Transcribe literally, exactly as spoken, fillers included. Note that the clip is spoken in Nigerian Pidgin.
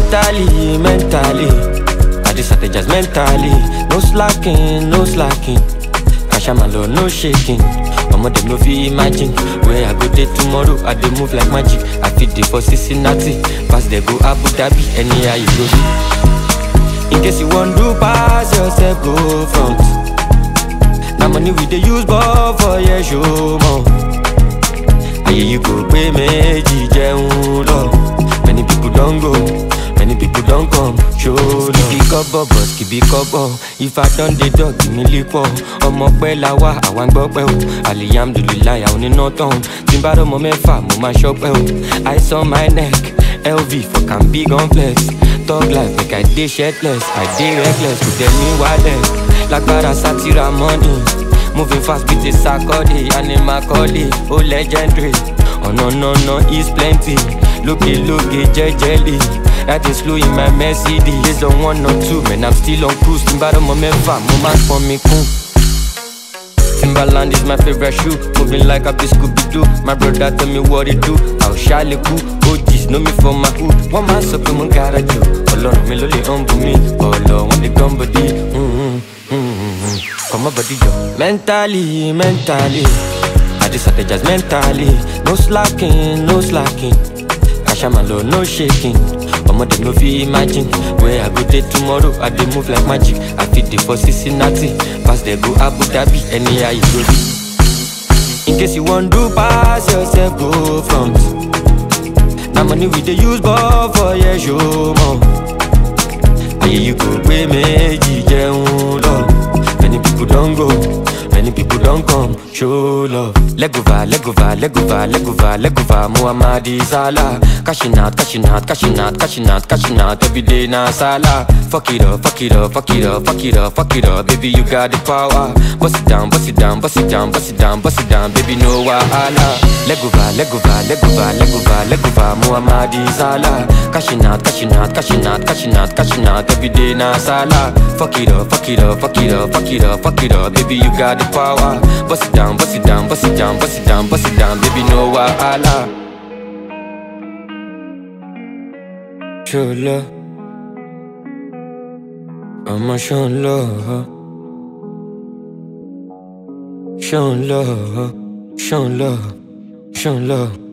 Mentally, mentally, I just strategize mentally. No slacking, no slacking. Cash my love, no shaking. Mama dem no fit imagine where I go there tomorrow. I dey move like magic. I fit dey for Cincinnati, pass dey go Abu Dhabi, anyhow you go be. In case you want to pass yourself, go front. Now money we dey use ball for your show more. Aye you go pay meji jeun lo. Many people don't go, many people don't come. Show love. Skibi kobo, boss, skibi kobo. If I done the dog, give me lipo. Omo pe la wa, awan gbo pe o. Alhamdulillah, I only know town. Timbaro mo mefa, mo ma shop pe o. Ice on my neck, L V for can big on flex. Talk life, make I dey shirtless, I dey reckless. Could tell me why then, like para satira money. Moving fast with the Sakodi, Anima Koli, oh legendary. Oh no no no, it's plenty. Looky looky, jelly. That is slow in my Mercedes. This don't one or two, man, I'm still on cruise. Timbaro mo mefa, mo man for me cool. Timberland is my favorite shoe. Moving like a Scooby-Doo. My brother tell me what it do. How shy it cool. O Gs know me for my hood. One man so come gotta do. Alone me lolly humble me. Alone when they come body. Mm-hmm, mm-hmm. Come on body yo. Mentally, mentally, I just strategize mentally. No slacking, no slacking. Cash my love, no shaking. Mama dem no fit imagine where I go there tomorrow. I dey move like magic. I fit dey for Cincinnati, pass dey go Abu Dhabi, anyhow you go be. In case you want to pass yourself, go front. Now money we dey use ball for your show more. Aye you go pay meji jeun lo. Many people don't go, many people don't come. Show love. Legova, legova, legova, legova, legova. Muhammadi Salah. Cashing out, cashing out, cashing out, cashing out, cashing out. Every day na Salah. Fuck it up, fuck it up, fuck it up, fuck it up, fuck it up. Baby, you got the power. Bust it down, bust it down, bust it down, bust it down, bust it down. Baby, no wahala. Legova, legova, legova, legova, legova. Muhammadi Salah. Cashing out, cashing out, cashing out, cashing out, cashing out. Every day na Salah. Fuck it up, fuck it up, fuck it up, fuck it up, fuck it up. Baby, you got the power. Bust it down, bust it down, bust it down, bust it down, bust it down. Baby, no wahala. Show love, I'ma show love, show love, show love, show love.